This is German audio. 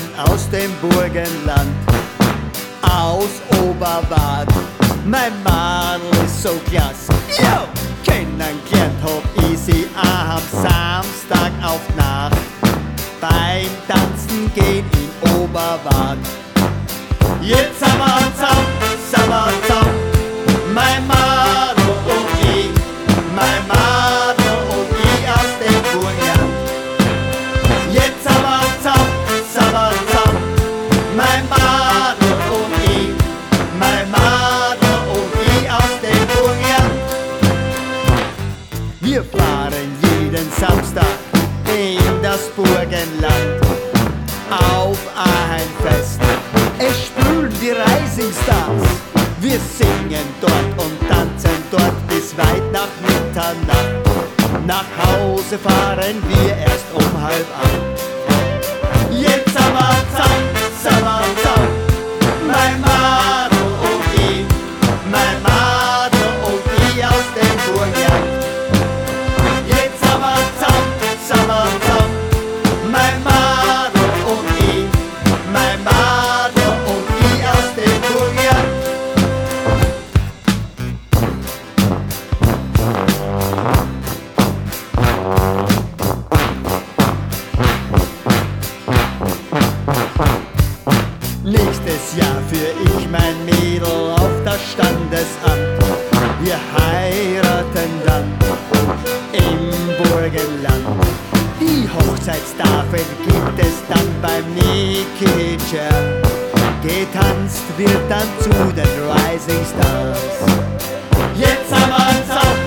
aus dem Burgenland, aus Oberwart. Mein Madel ist so klasse, yo! Kennengelernt hab ich sie am Samstag auf Nacht. Beim Tanzen gehen in Oberwart. Jetzt sind wir zusammen, mein Madel und ich, mein Madel und ich aus dem Burgenland. Jetzt sind wir zusammen, mein Madel und ich, mein Madel und ich aus dem Burgenland. Wir fahren jeden Samstag in das Burgenland auf ein Fest. Es spülen die Rising Stars. Wir singen dort und tanzen dort bis weit nach Mitternacht. Nach Hause fahren wir erst um 7:30. Jetzt sind wir zusammen, mein Madel und ich, mein Madel und ich aus dem Burgenland. Jetzt sind wir zusammen, mein Madel und ich, mein Madel und ich aus dem Burgenland. Nächstes Jahr führ ich mein Mädel auf das Standesamt. Wir heiraten dann im Burgenland. Die Hochzeitstafel gibt es dann beim Nikitscher. Getanzt wird dann zu den Rising Stars. Jetzt haben wir